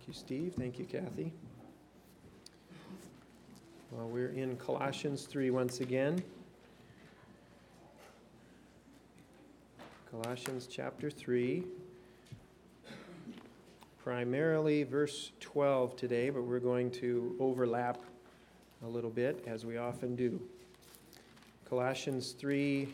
Thank you, Steve. Thank you, Kathy. Well, we're in Colossians 3 once again. Colossians chapter 3. Primarily verse 12 today, but we're going to overlap a little bit, as we often do. Colossians 3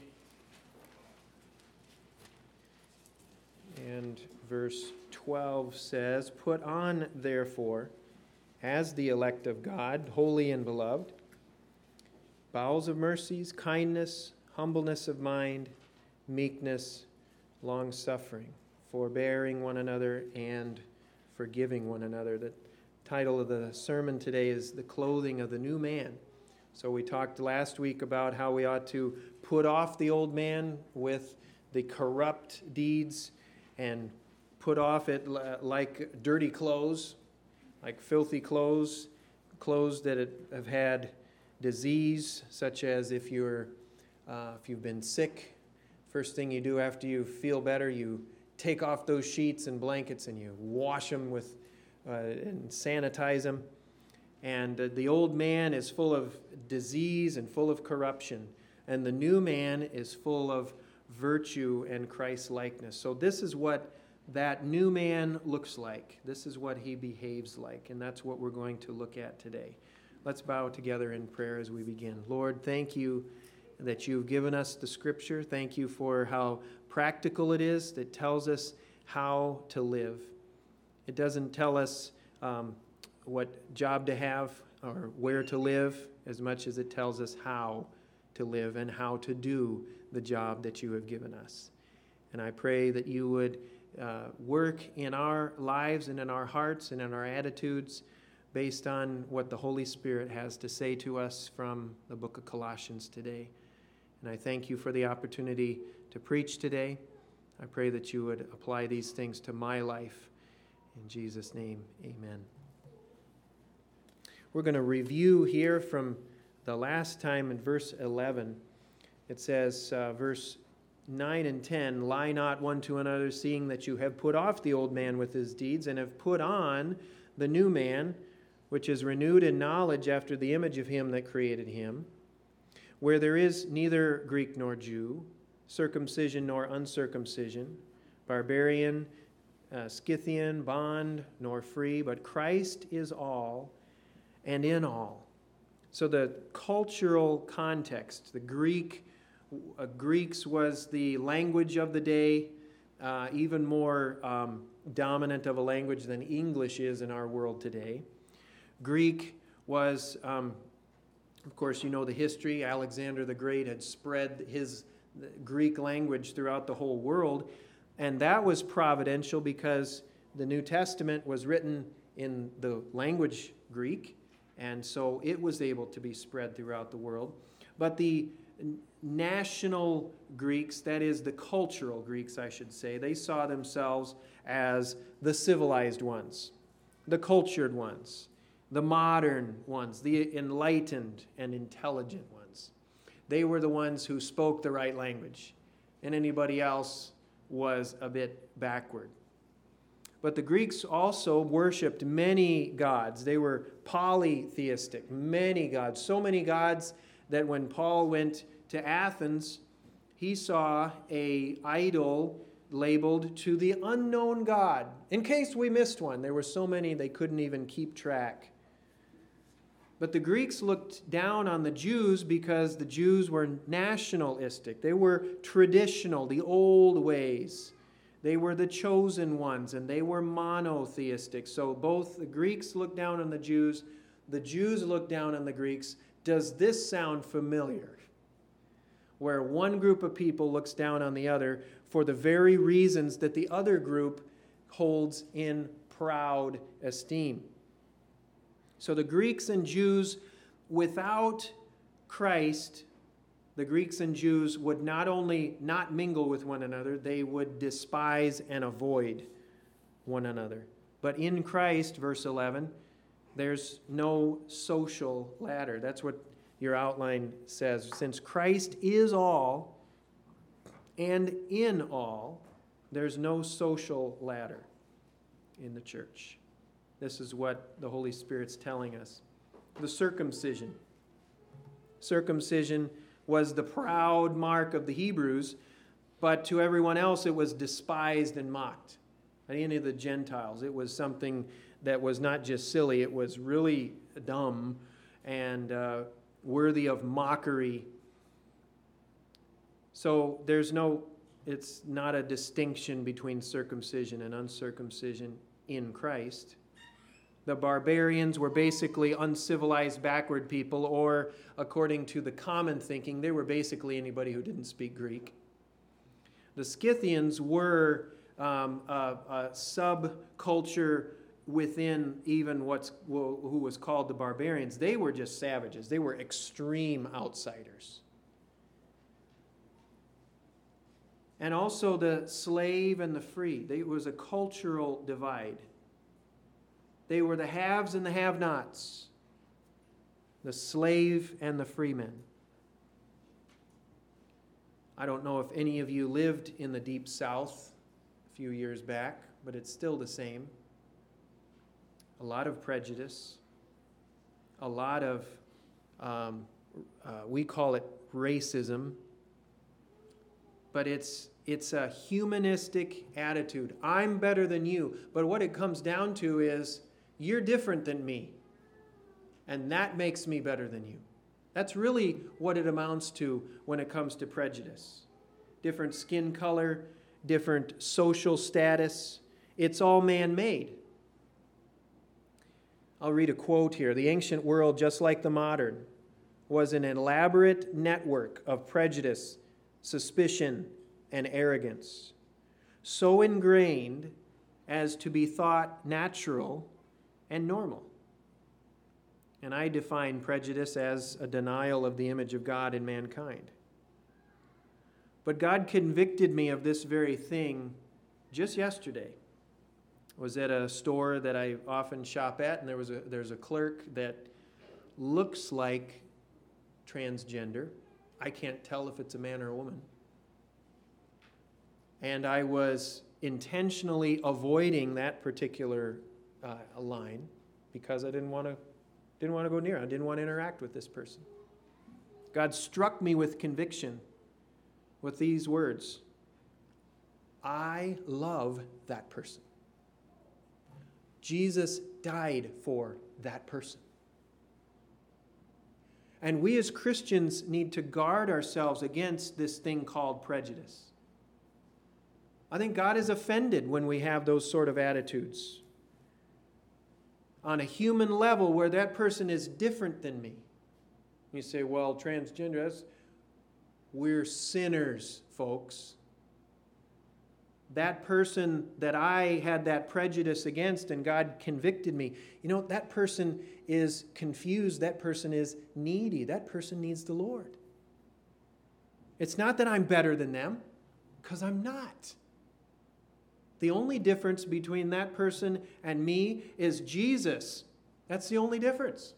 and verse 12 says, "Put on, therefore, as the elect of God, holy and beloved, bowels of mercies, kindness, humbleness of mind, meekness, long-suffering, forbearing one another, and forgiving one another." The title of the sermon today is "The Clothing of the New Man." So we talked last week about how we ought to put off the old man with the corrupt deeds and put off it like dirty clothes, like filthy clothes, clothes that have had disease, such as if you've been sick, first thing you do after you feel better, you take off those sheets and blankets and you wash them with and sanitize them. And the old man is full of disease and full of corruption, and the new man is full of virtue and Christ-likeness. So this is what that new man looks like. This is what he behaves like, and that's what we're going to look at today. Let's bow together in prayer as we begin. Lord, thank you that you've given us the Scripture. Thank you for how practical it is that tells us how to live. It doesn't tell us what job to have or where to live as much as it tells us how to live and how to do the job that you have given us. And I pray that you would work in our lives and in our hearts and in our attitudes based on what the Holy Spirit has to say to us from the book of Colossians today. And I thank you for the opportunity to preach today. I pray that you would apply these things to my life. In Jesus' name, amen. We're going to review here from the last time in verse 11. It says, verse 9 and 10, "Lie not one to another, seeing that you have put off the old man with his deeds, and have put on the new man, which is renewed in knowledge after the image of him that created him, where there is neither Greek nor Jew, circumcision nor uncircumcision, barbarian, Scythian, bond nor free, but Christ is all and in all." So the cultural context, the Greeks was the language of the day, even more dominant of a language than English is in our world today. Greek was, of course, you know the history. Alexander the Great had spread his Greek language throughout the whole world, and that was providential because the New Testament was written in the language Greek, and so it was able to be spread throughout the world. But the national Greeks, that is the cultural Greeks, I should say, they saw themselves as the civilized ones, the cultured ones, the modern ones, the enlightened and intelligent ones. They were the ones who spoke the right language, and anybody else was a bit backward. But the Greeks also worshipped many gods. They were polytheistic, many gods, so many gods that when Paul went to Athens, he saw an idol labeled "To the Unknown God." In case we missed one, there were so many they couldn't even keep track. But the Greeks looked down on the Jews because the Jews were nationalistic. They were traditional, the old ways. They were the chosen ones, and they were monotheistic. So both the Greeks looked down on the Jews looked down on the Greeks. Does this sound familiar? Where one group of people looks down on the other for the very reasons that the other group holds in proud esteem. So the Greeks and Jews, without Christ, the Greeks and Jews would not only not mingle with one another, they would despise and avoid one another. But in Christ, verse 11, there's no social ladder. That's what your outline says. Since Christ is all and in all, there's no social ladder in the church. This is what the Holy Spirit's telling us. The circumcision. Circumcision was the proud mark of the Hebrews, but to everyone else it was despised and mocked. Any of the Gentiles, it was something that was not just silly, it was really dumb and worthy of mockery. So it's not a distinction between circumcision and uncircumcision in Christ. The barbarians were basically uncivilized, backward people, or according to the common thinking, they were basically anybody who didn't speak Greek. The Scythians were a subculture within even who was called the barbarians. They were just savages. They were extreme outsiders. And also the slave and the free. There was a cultural divide. They were the haves and the have-nots, the slave and the free men. I don't know if any of you lived in the Deep South a few years back, but it's still the same. A lot of prejudice, a lot of, we call it racism, but it's a humanistic attitude. I'm better than you, but what it comes down to is, you're different than me, and that makes me better than you. That's really what it amounts to when it comes to prejudice. Different skin color, different social status. It's all man-made. I'll read a quote here. The ancient world, just like the modern, was an elaborate network of prejudice, suspicion, and arrogance, so ingrained as to be thought natural and normal. And I define prejudice as a denial of the image of God in mankind. But God convicted me of this very thing just yesterday. I was at a store that I often shop at, and there's a clerk that looks like transgender. I can't tell if it's a man or a woman. And I was intentionally avoiding that particular line because I didn't want to go near. I didn't want to interact with this person. God struck me with conviction with these words. I love that person. Jesus died for that person. And we as Christians need to guard ourselves against this thing called prejudice. I think God is offended when we have those sort of attitudes on a human level where that person is different than me. You say, well, transgender, we're sinners, folks. That person that I had that prejudice against and God convicted me, that person is confused. That person is needy. That person needs the Lord. It's not that I'm better than them, because I'm not. The only difference between that person and me is Jesus. That's the only difference.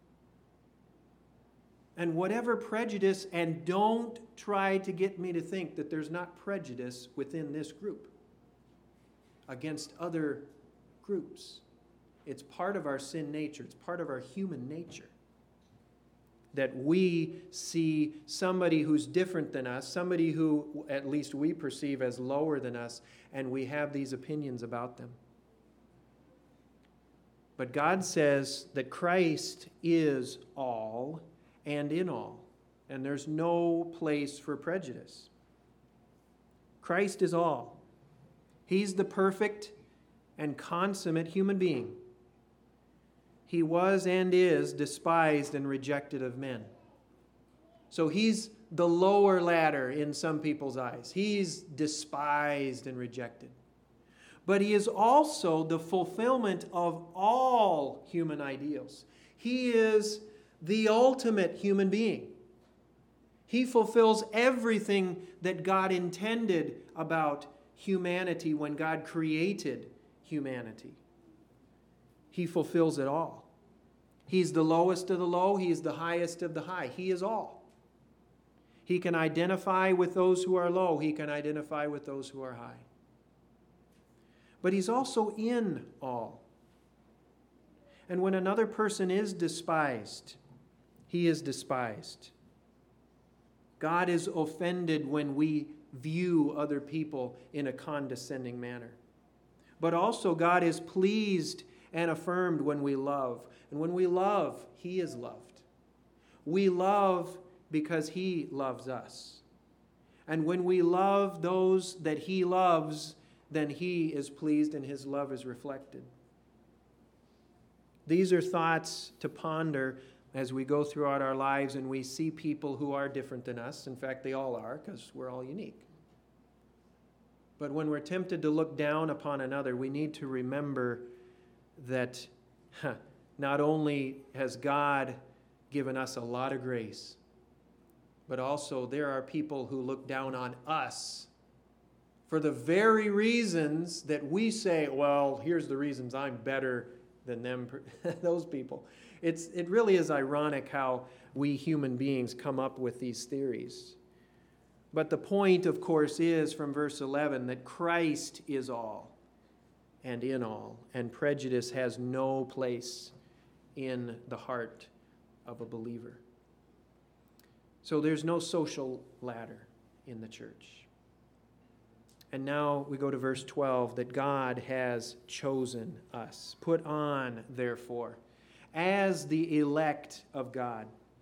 And whatever prejudice, and don't try to get me to think that there's not prejudice within this group against other groups. It's part of our sin nature. It's part of our human nature. That we see somebody who's different than us, somebody who at least we perceive as lower than us, and we have these opinions about them. But God says that Christ is all and in all, and there's no place for prejudice. Christ is all. He's the perfect and consummate human being. He was and is despised and rejected of men. So he's the lower ladder in some people's eyes. He's despised and rejected. But he is also the fulfillment of all human ideals. He is the ultimate human being. He fulfills everything that God intended about humanity when God created humanity. He fulfills it all. He's the lowest of the low. He is the highest of the high. He is all. He can identify with those who are low. He can identify with those who are high. But he's also in all. And when another person is despised, he is despised. God is offended when we view other people in a condescending manner. But also God is pleased and affirmed when we love. And when we love, he is loved. We love because he loves us. And when we love those that he loves, then he is pleased and his love is reflected. These are thoughts to ponder as we go throughout our lives and we see people who are different than us. In fact, they all are, because we're all unique. But when we're tempted to look down upon another, we need to remember that not only has God given us a lot of grace, but also there are people who look down on us for the very reasons that we say, well, here's the reasons I'm better than them, those people. It really is ironic how we human beings come up with these theories. But the point, of course, is from verse 11 that Christ is all and in all, and prejudice has no place in the heart of a believer. So there's no social ladder in the church. And now we go to verse 12, that God has chosen us. Put on, therefore, as the elect of God.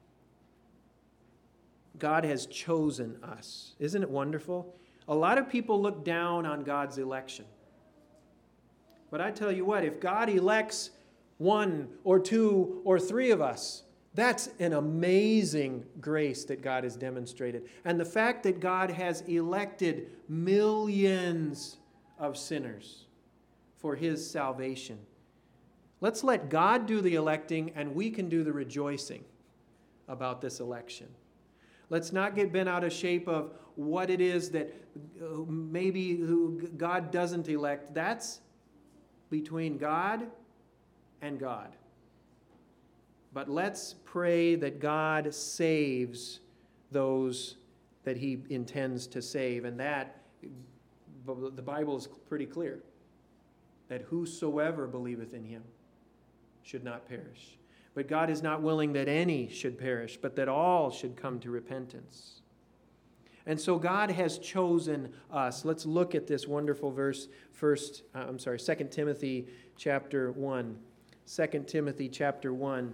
God has chosen us. Isn't it wonderful? A lot of people look down on God's election. But I tell you what, if God elects 1 or 2 or 3 of us, that's an amazing grace that God has demonstrated. And the fact that God has elected millions of sinners for his salvation. Let's let God do the electing and we can do the rejoicing about this election. Let's not get bent out of shape of what it is that maybe who God doesn't elect. That's between God and God. But let's pray that God saves those that he intends to save. And that, the Bible is pretty clear, that whosoever believeth in him should not perish. But God is not willing that any should perish, but that all should come to repentance. And so God has chosen us. Let's look at this wonderful verse, 2 Timothy chapter 1. 2 Timothy chapter 1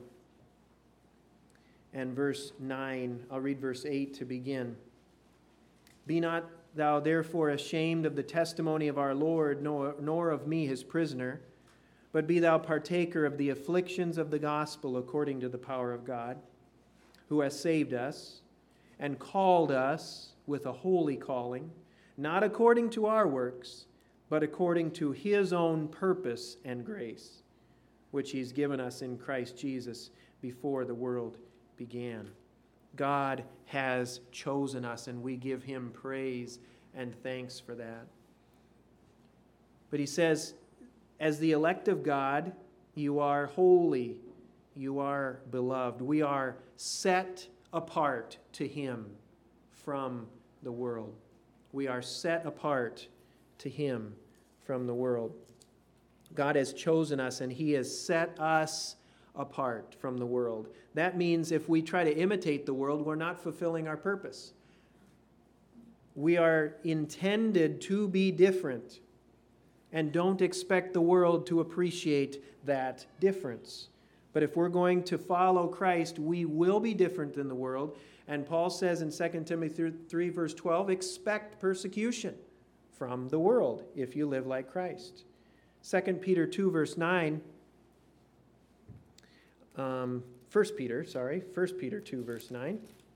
and verse 9. I'll read verse 8 to begin. Be not thou therefore ashamed of the testimony of our Lord, nor of me his prisoner, but be thou partaker of the afflictions of the gospel according to the power of God, who has saved us and called us with a holy calling, not according to our works, but according to his own purpose and grace, which he's given us in Christ Jesus before the world began. God has chosen us, and we give him praise and thanks for that. But he says, as the elect of God, you are holy, you are beloved. We are set apart to him from the world. We are set apart to him from the world. God has chosen us, and he has set us apart from the world. That means if we try to imitate the world, we're not fulfilling our purpose. We are intended to be different, and don't expect the world to appreciate that difference. But if we're going to follow Christ, we will be different than the world. And Paul says in 2 Timothy 3, verse 12, expect persecution from the world if you live like Christ. 2 Peter 2, verse 9, 1 Peter 2, verse 9,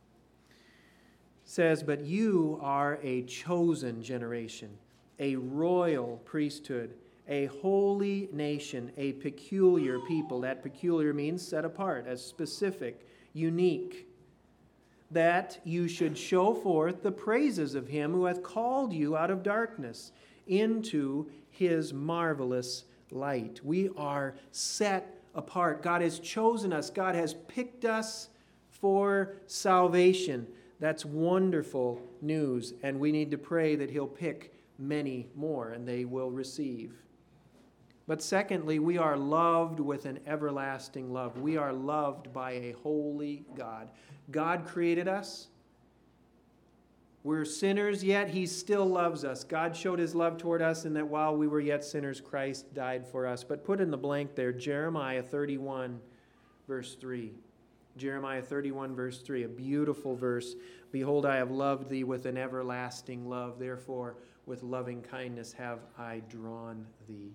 says, but you are a chosen generation, a royal priesthood, a holy nation, a peculiar people. That peculiar means set apart, as specific, unique, that you should show forth the praises of him who hath called you out of darkness into his marvelous light. We are set apart. God has chosen us. God has picked us for salvation. That's wonderful news, and we need to pray that he'll pick many more, and they will receive But secondly, we are loved with an everlasting love. We are loved by a holy God. God created us. We're sinners, yet He still loves us. God showed His love toward us in that while we were yet sinners, Christ died for us. But put in the blank there, Jeremiah 31, verse 3. Jeremiah 31, verse 3, a beautiful verse. Behold, I have loved thee with an everlasting love. Therefore, with loving kindness have I drawn thee.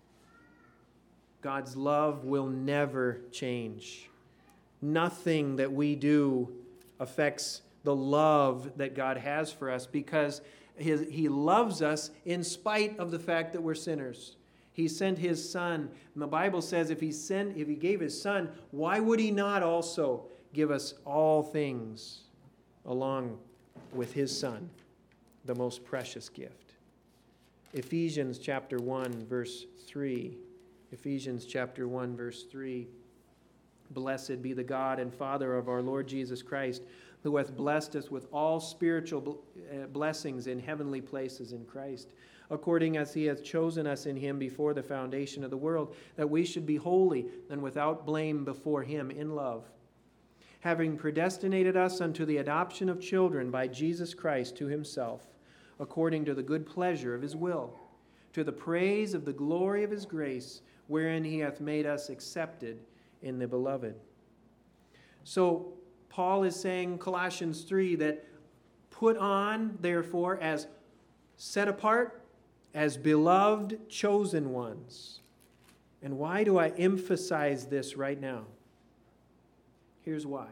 God's love will never change. Nothing that we do affects the love that God has for us, because He loves us in spite of the fact that we're sinners. He sent His Son. And the Bible says if He gave His Son, why would He not also give us all things along with His Son, the most precious gift? Ephesians chapter 1, verse 3. Ephesians chapter 1, verse 3. Blessed be the God and Father of our Lord Jesus Christ, who hath blessed us with all spiritual blessings in heavenly places in Christ, according as He hath chosen us in Him before the foundation of the world, that we should be holy and without blame before Him in love, having predestinated us unto the adoption of children by Jesus Christ to Himself, according to the good pleasure of His will, to the praise of the glory of His grace, wherein He hath made us accepted in the Beloved. So Paul is saying, Colossians 3, that put on, therefore, as set apart, as beloved, chosen ones. And why do I emphasize this right now? Here's why.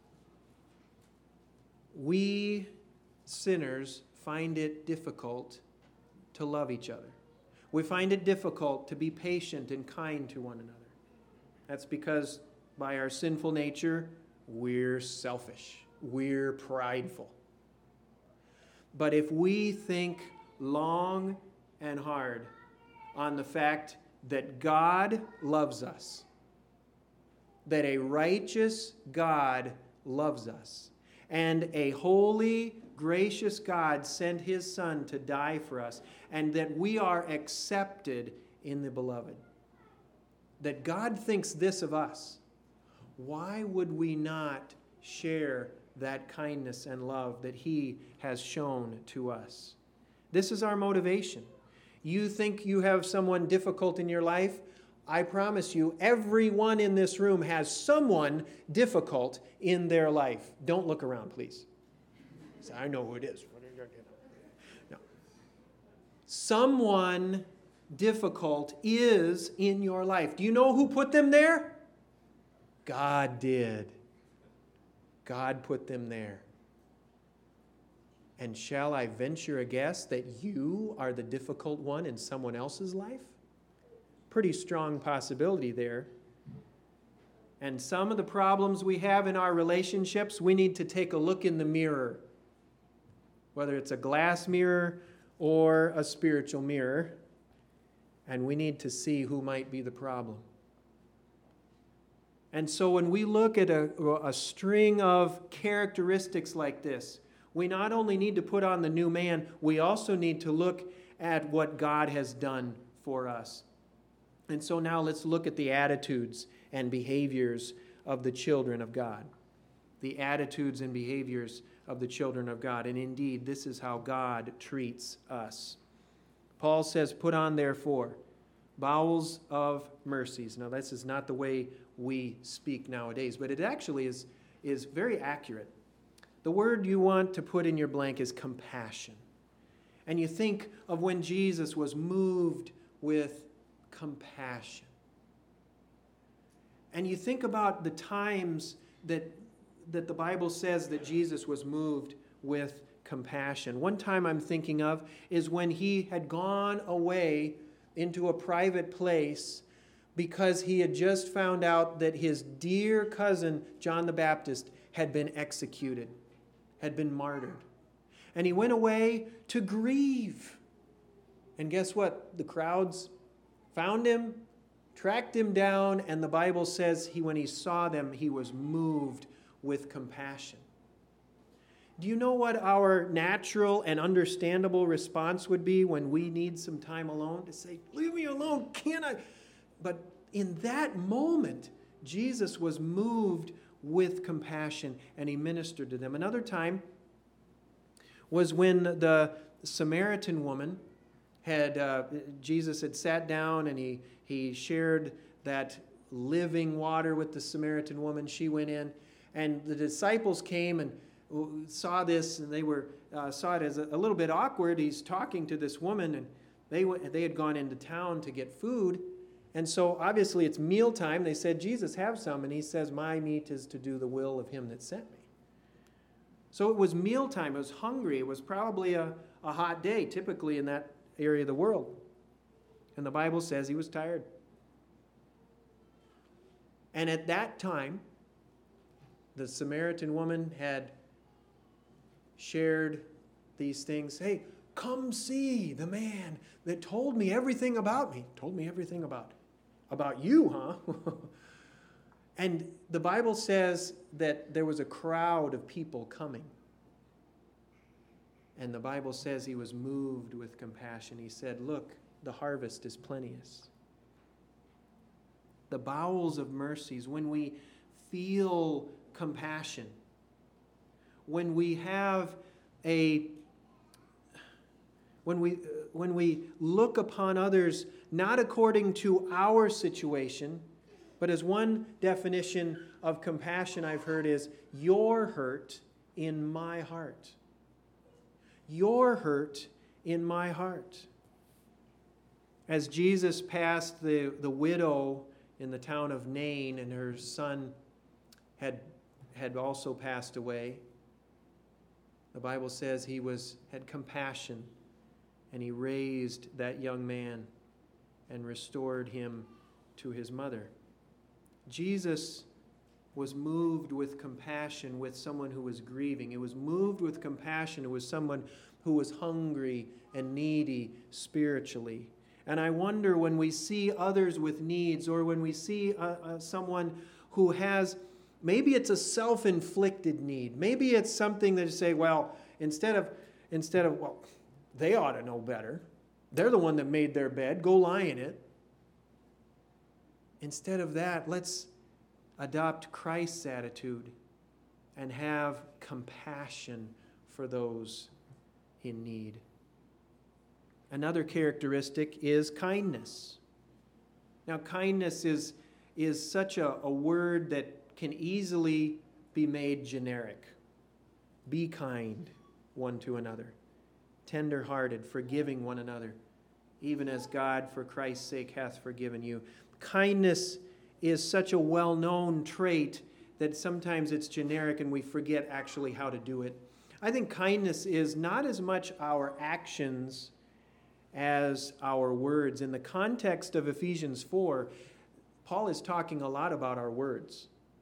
We sinners find it difficult to love each other. We find it difficult to be patient and kind to one another. That's because by our sinful nature, we're selfish. We're prideful. But if we think long and hard on the fact that God loves us, that a righteous God loves us, and a holy, gracious God sent His Son to die for us, and that we are accepted in the Beloved, that God thinks this of us, why would we not share that kindness and love that He has shown to us? This is our motivation. You think you have someone difficult in your life? I promise you, everyone in this room has someone difficult in their life. Don't look around, please. Say, I know who it is. No. Someone difficult is in your life. Do you know who put them there? God did. God put them there. And shall I venture a guess that you are the difficult one in someone else's life? Pretty strong possibility there. And some of the problems we have in our relationships, we need to take a look in the mirror. Whether it's a glass mirror or a spiritual mirror. And we need to see who might be the problem. And so when we look at a string of characteristics like this, we not only need to put on the new man, we also need to look at what God has done for us. And so now let's look at the attitudes and behaviors of the children of God. The attitudes and behaviors of the children of God. And indeed, this is how God treats us. Paul says, put on therefore bowels of mercies. Now, this is not the way we speak nowadays, but it actually is very accurate. The word you want to put in your blank is compassion. And you think of when Jesus was moved with compassion. And you think about the times that the Bible says that Jesus was moved with compassion. One time I'm thinking of is when He had gone away into a private place because He had just found out that his dear cousin, John the Baptist, had been executed, had been martyred. And He went away to grieve. And guess what? The crowds found Him, tracked Him down, and the Bible says when He saw them, He was moved with compassion. Do you know what our natural and understandable response would be when we need some time alone? To say, leave me alone, can't I? But in that moment, Jesus was moved with compassion and he ministered to them. Another time was when the Samaritan woman Jesus had sat down and he shared that living water with the Samaritan woman. She went in, and the disciples came and saw this, and they saw it as a little bit awkward. He's talking to this woman, and they had gone into town to get food, and so obviously it's mealtime. They said, Jesus, have some, and he says, my meat is to do the will of him that sent me. So it was mealtime. It was hungry. It was probably a hot day, typically in that area of the world. And the Bible says he was tired. And at that time, the Samaritan woman had shared these things. Hey, come see the man that told me everything about me. Told me everything about you, huh? And the Bible says that there was a crowd of people coming. And the Bible says he was moved with compassion. He said, look, the harvest is plenteous. The bowels of mercies, when we feel compassion, when we have when we look upon others not according to our situation, but as one definition of compassion I've heard is your hurt in my heart. Your hurt in my heart. As Jesus passed the widow in the town of Nain, and her son had also passed away, the Bible says he had compassion, and he raised that young man and restored him to his mother. Jesus was moved with compassion with someone who was grieving. He was moved with compassion with someone who was hungry and needy spiritually. And I wonder, when we see others with needs, or when we see someone who has, maybe it's a self-inflicted need. Maybe it's something that you say, well, instead of, well, they ought to know better. They're the one that made their bed. Go lie in it. Instead of that, let's adopt Christ's attitude and have compassion for those in need. Another characteristic is kindness. Now, kindness is such a word that can easily be made generic. Be kind one to another, tender-hearted, forgiving one another, even as God for Christ's sake hath forgiven you. Kindness is such a well-known trait that sometimes it's generic and we forget actually how to do it. I think kindness is not as much our actions as our words. In the context of Ephesians 4, Paul is talking a lot about our words.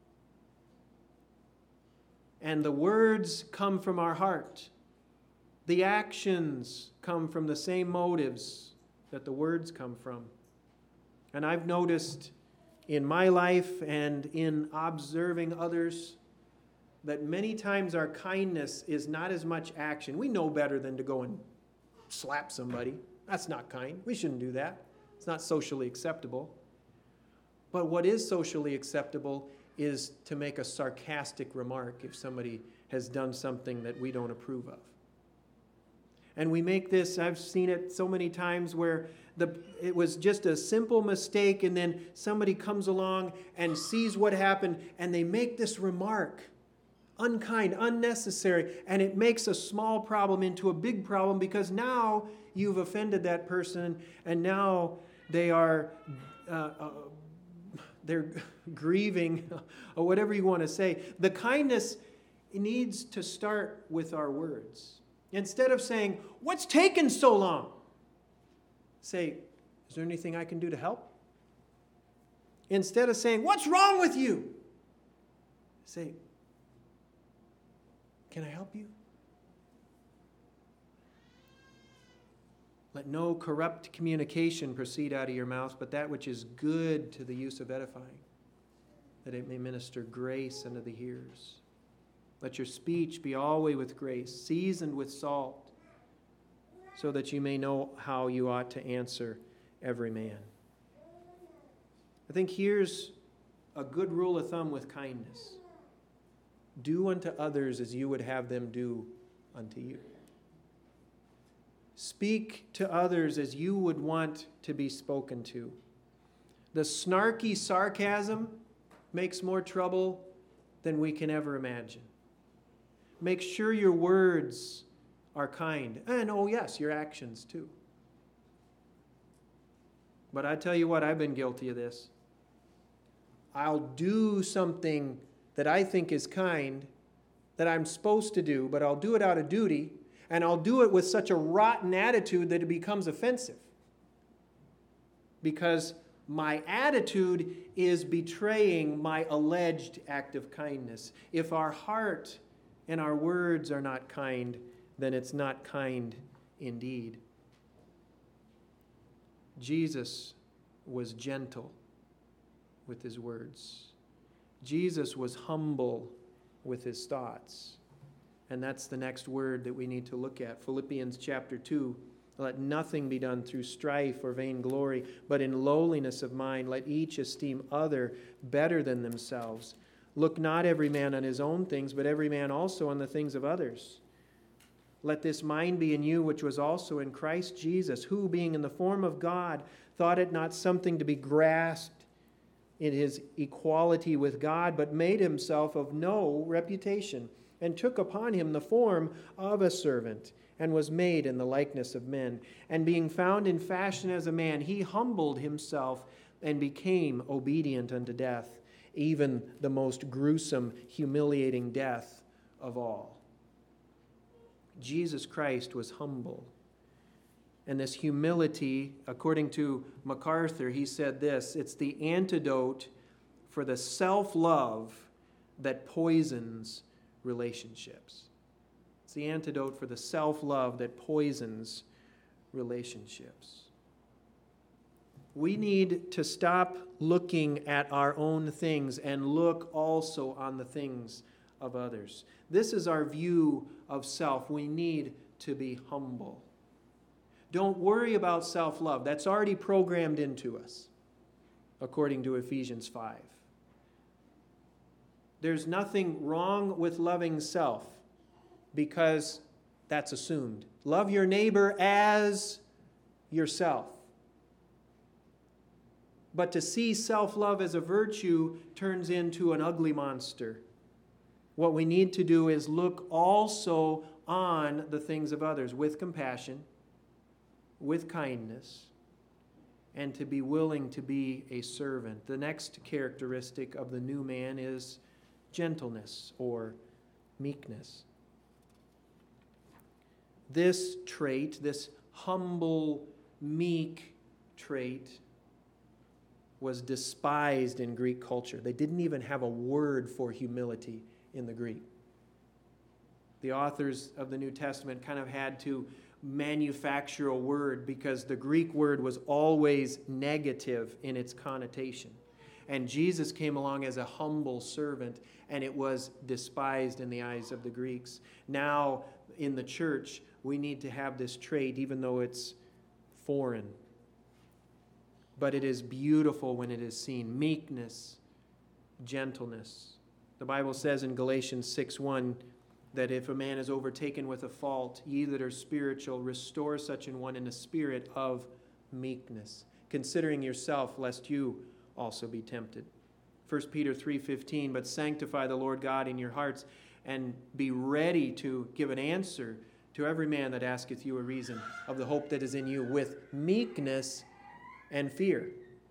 And the words come from our heart. The actions come from the same motives that the words come from. And I've noticed in my life and in observing others that many times our kindness is not as much action. We know better than to go and slap somebody. That's not kind. We shouldn't do that. It's not socially acceptable. But what is socially acceptable is to make a sarcastic remark if somebody has done something that we don't approve of. And we make this, I've seen it so many times where it was just a simple mistake, and then somebody comes along and sees what happened, and they make this remark, unkind, unnecessary, and it makes a small problem into a big problem, because now you've offended that person, and now they're grieving, or whatever you want to say. The kindness needs to start with our words. Instead of saying, "What's taken so long?" Say, "Is there anything I can do to help?" Instead of saying, "What's wrong with you?" Say, "Can I help you?" Let no corrupt communication proceed out of your mouth, but that which is good to the use of edifying, that it may minister grace unto the hearers. Let your speech be always with grace, seasoned with salt, so that you may know how you ought to answer every man. I think here's a good rule of thumb with kindness. Do unto others as you would have them do unto you. Speak to others as you would want to be spoken to. The snarky sarcasm makes more trouble than we can ever imagine. Make sure your words are kind. And oh yes, your actions too. But I tell you what, I've been guilty of this. I'll do something that I think is kind, that I'm supposed to do, but I'll do it out of duty, and I'll do it with such a rotten attitude that it becomes offensive. Because my attitude is betraying my alleged act of kindness. If our heart and our words are not kind, then it's not kind indeed. Jesus was gentle with his words. Jesus was humble with his thoughts. And that's the next word that we need to look at. Philippians chapter 2. Let nothing be done through strife or vainglory, but in lowliness of mind let each esteem other better than themselves. Look not every man on his own things, but every man also on the things of others. Let this mind be in you, which was also in Christ Jesus, who, being in the form of God, thought it not something to be grasped in his equality with God, but made himself of no reputation, and took upon him the form of a servant, and was made in the likeness of men. And being found in fashion as a man, he humbled himself and became obedient unto death, even the most gruesome, humiliating death of all. Jesus Christ was humble. And this humility, according to MacArthur, he said this, it's the antidote for the self-love that poisons relationships. It's the antidote for the self-love that poisons relationships. We need to stop looking at our own things and look also on the things of others. This is our view of self. We need to be humble. Don't worry about self-love. That's already programmed into us, according to Ephesians 5. There's nothing wrong with loving self because that's assumed. Love your neighbor as yourself. But to see self-love as a virtue turns into an ugly monster. What we need to do is look also on the things of others with compassion, with kindness, and to be willing to be a servant. The next characteristic of the new man is gentleness or meekness. This trait, this humble, meek trait, was despised in Greek culture. They didn't even have a word for humility in the Greek. The authors of the New Testament kind of had to manufacture a word because the Greek word was always negative in its connotation. And Jesus came along as a humble servant, and it was despised in the eyes of the Greeks. Now, in the church, we need to have this trait, even though it's foreign. But it is beautiful when it is seen. Meekness, gentleness. The Bible says in Galatians 6:1 that if a man is overtaken with a fault, ye that are spiritual, restore such an one in a spirit of meekness, considering yourself, lest you also be tempted. 1 Peter 3:15, but sanctify the Lord God in your hearts, and be ready to give an answer to every man that asketh you a reason of the hope that is in you, with meekness and fear.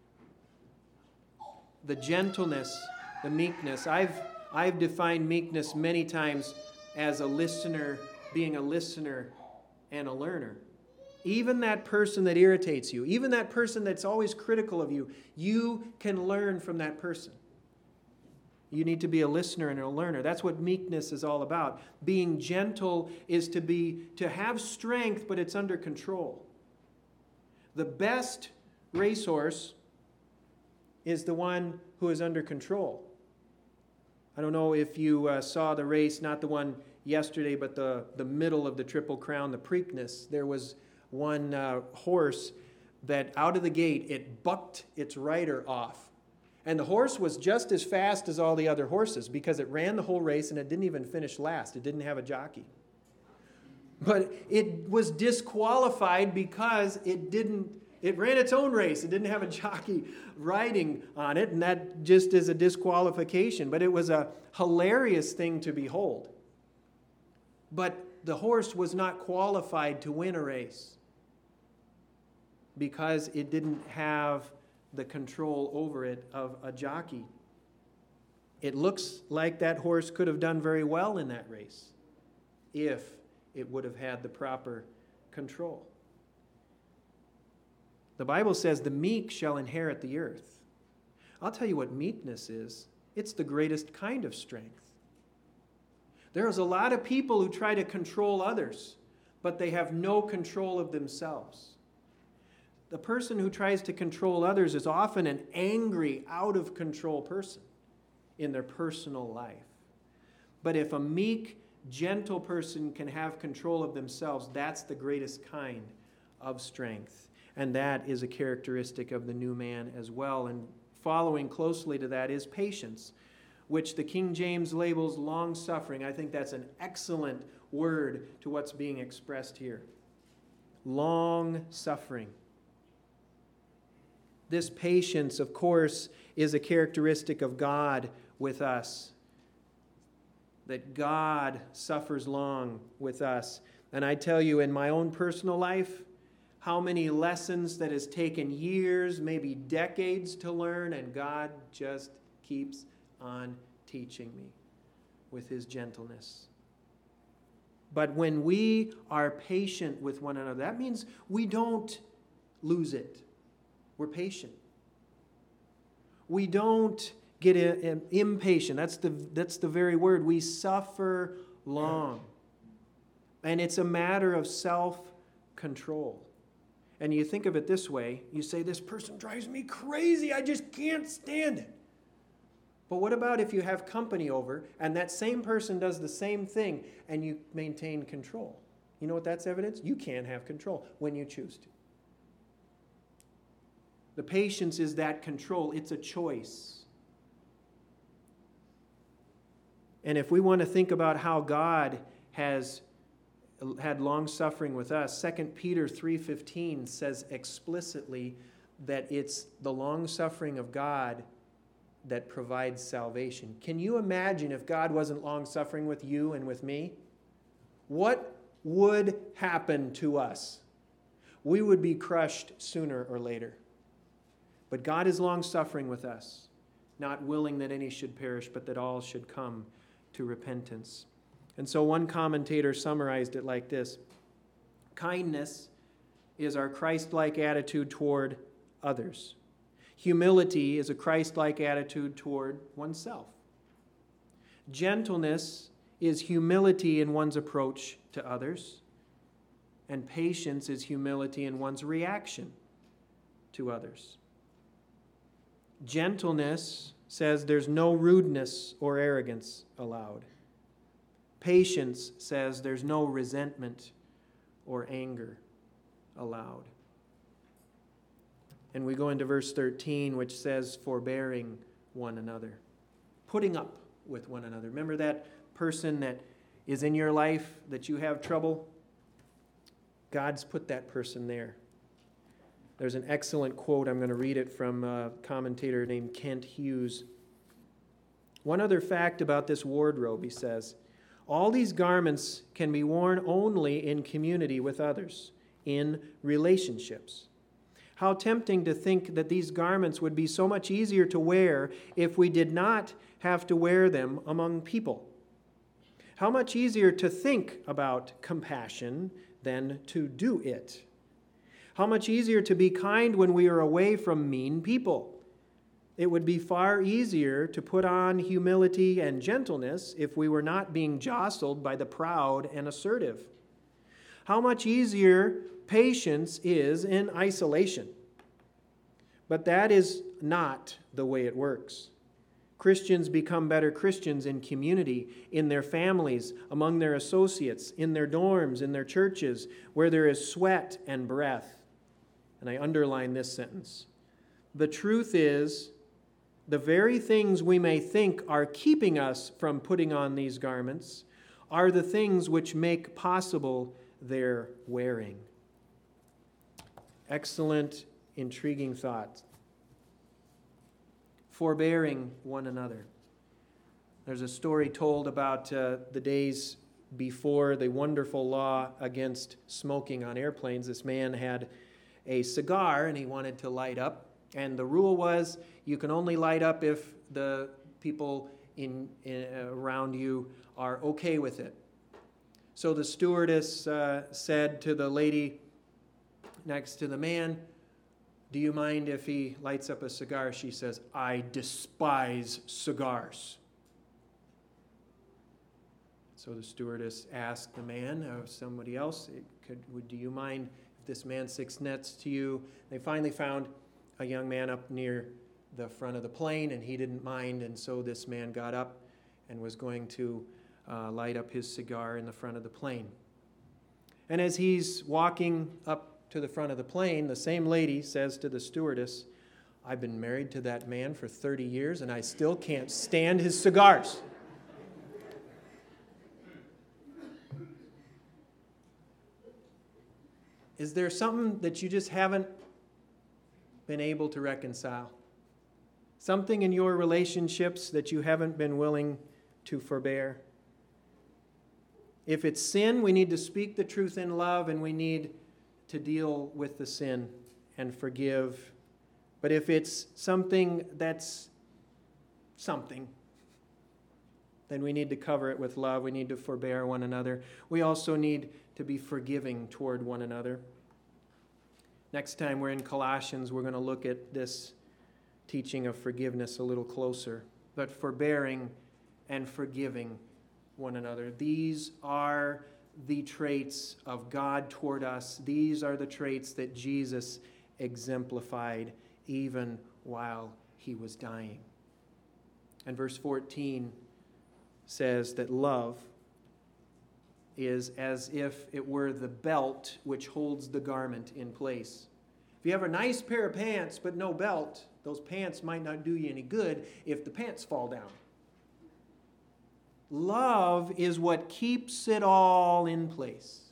The gentleness, the meekness. I've defined meekness many times as a listener, being a listener and a learner. Even that person that irritates you, even that person that's always critical of you, you can learn from that person. You need to be a listener and a learner. That's what meekness is all about. Being gentle is to have strength, but it's under control. The best racehorse is the one who is under control. I don't know if you saw the race, not the one yesterday, but the middle of the Triple Crown, the Preakness. There was one horse that out of the gate, it bucked its rider off. And the horse was just as fast as all the other horses because it ran the whole race and it didn't even finish last. It didn't have a jockey. But it was disqualified because it ran its own race. It didn't have a jockey riding on it, and that just is a disqualification. But it was a hilarious thing to behold. But the horse was not qualified to win a race because it didn't have the control over it of a jockey. It looks like that horse could have done very well in that race if it would have had the proper control. The Bible says the meek shall inherit the earth. I'll tell you what meekness is. It's the greatest kind of strength. There's a lot of people who try to control others, but they have no control of themselves. The person who tries to control others is often an angry, out of control person in their personal life. But if a meek, gentle person can have control of themselves, that's the greatest kind of strength. And that is a characteristic of the new man as well. And following closely to that is patience, which the King James labels long-suffering. I think that's an excellent word to what's being expressed here. Long-suffering. This patience, of course, is a characteristic of God with us. That God suffers long with us. And I tell you, in my own personal life, how many lessons that has taken years, maybe decades to learn, and God just keeps on teaching me with his gentleness. But when we are patient with one another, that means we don't lose it. We're patient. We don't get impatient. That's the very word. We suffer long. And it's a matter of self-control. And you think of it this way. You say, this person drives me crazy. I just can't stand it. But what about if you have company over and that same person does the same thing and you maintain control? You know what that's evidence? You can have control when you choose to. The patience is that control. It's a choice. And if we want to think about how God has had long-suffering with us, 2 Peter 3:15 says explicitly that it's the long-suffering of God that provides salvation. Can you imagine if God wasn't long-suffering with you and with me? What would happen to us? We would be crushed sooner or later. But God is long-suffering with us, not willing that any should perish, but that all should come to repentance. And so one commentator summarized it like this: kindness is our Christ-like attitude toward others. Humility is a Christ-like attitude toward oneself. Gentleness is humility in one's approach to others. And patience is humility in one's reaction to others. Gentleness says there's no rudeness or arrogance allowed. Patience says there's no resentment or anger allowed. And we go into verse 13, which says forbearing one another, putting up with one another. Remember that person that is in your life that you have trouble? God's put that person there. There's an excellent quote. I'm going to read it from a commentator named Kent Hughes. One other fact about this wardrobe, he says, all these garments can be worn only in community with others, in relationships. How tempting to think that these garments would be so much easier to wear if we did not have to wear them among people. How much easier to think about compassion than to do it. How much easier to be kind when we are away from mean people. It would be far easier to put on humility and gentleness if we were not being jostled by the proud and assertive. How much easier patience is in isolation. But that is not the way it works. Christians become better Christians in community, in their families, among their associates, in their dorms, in their churches, where there is sweat and breath. And I underline this sentence. The truth is, the very things we may think are keeping us from putting on these garments are the things which make possible their wearing. Excellent, intriguing thought. Forbearing one another. There's a story told about the days before the wonderful law against smoking on airplanes. This man had a cigar and he wanted to light up. And the rule was you can only light up if the people around you are okay with it. So the stewardess said to the lady next to the man, "Do you mind if he lights up a cigar?" She says, "I despise cigars." So the stewardess asked the man, or somebody else, "Do you mind if this man sits next to you?" They finally found a young man up near the front of the plane, and he didn't mind, and so this man got up and was going to light up his cigar in the front of the plane. And as he's walking up to the front of the plane, the same lady says to the stewardess, "I've been married to that man for 30 years, and I still can't stand his cigars." Is there something that you just haven't been able to reconcile? Something in your relationships that you haven't been willing to forbear? If it's sin, we need to speak the truth in love, and we need to deal with the sin and forgive. But if it's something that's something, then we need to cover it with love. We need to forbear one another. We also need to be forgiving toward one another. Next time we're in Colossians, we're going to look at this teaching of forgiveness a little closer. But forbearing and forgiving one another. These are the traits of God toward us. These are the traits that Jesus exemplified even while he was dying. And verse 14 says that love is as if it were the belt which holds the garment in place. If you have a nice pair of pants but no belt, those pants might not do you any good if the pants fall down. Love is what keeps it all in place.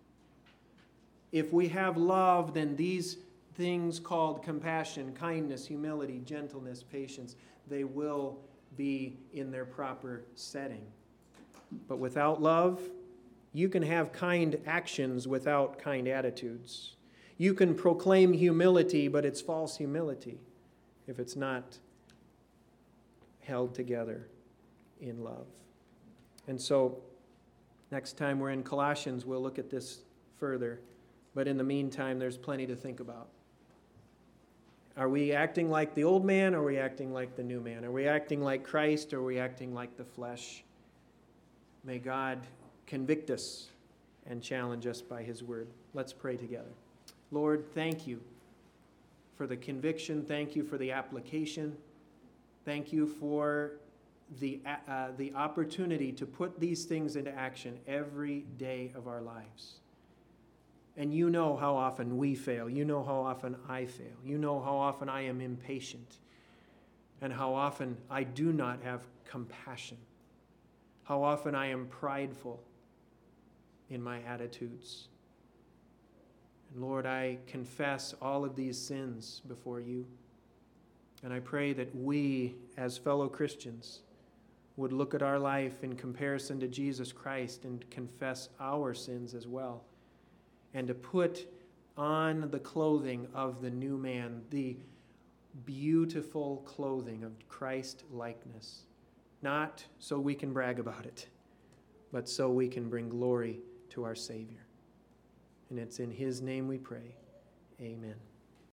If we have love, then these things called compassion, kindness, humility, gentleness, patience, they will be in their proper setting. But without love, you can have kind actions without kind attitudes. You can proclaim humility, but it's false humility if it's not held together in love. And so, next time we're in Colossians, we'll look at this further. But in the meantime, there's plenty to think about. Are we acting like the old man, or are we acting like the new man? Are we acting like Christ, or are we acting like the flesh? May God convict us and challenge us by his word. Let's pray together. Lord, thank you for the conviction. Thank you for the application. Thank you for the opportunity to put these things into action every day of our lives. And you know how often we fail. You know how often I fail. You know how often I am impatient, and how often I do not have compassion. How often I am prideful in my attitudes. And Lord, I confess all of these sins before you. And I pray that we, as fellow Christians, would look at our life in comparison to Jesus Christ and confess our sins as well. And to put on the clothing of the new man, the beautiful clothing of Christ-likeness. Not so we can brag about it, but so we can bring glory to our Savior. And it's in his name we pray. Amen.